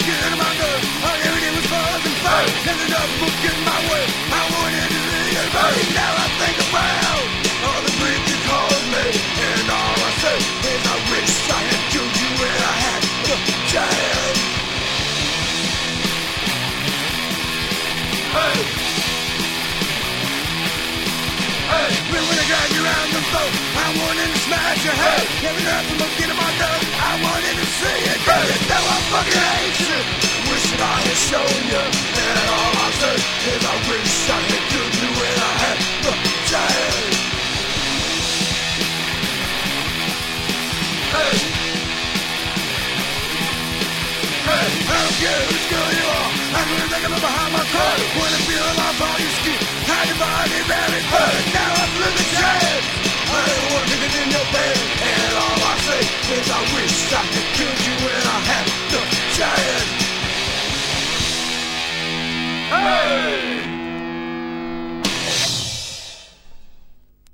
get on my nerves. Every day was fucking fun. Never nothing was getting my way. I wanted to see it, baby. Now I think about all the grief you caused me, and all I say is I wish I had killed you when I had the chance. Hey, hey, when I got you around the floor, I wanted to smash your head. Never nothing but get on my nerves. I wanted to see it, baby. Now I fucking hate you. Wishing I had shown you, and all I say is I wish I had killed you when I had the chance. Hey, hey, I don't care who's good you are. I'm gonna take them behind.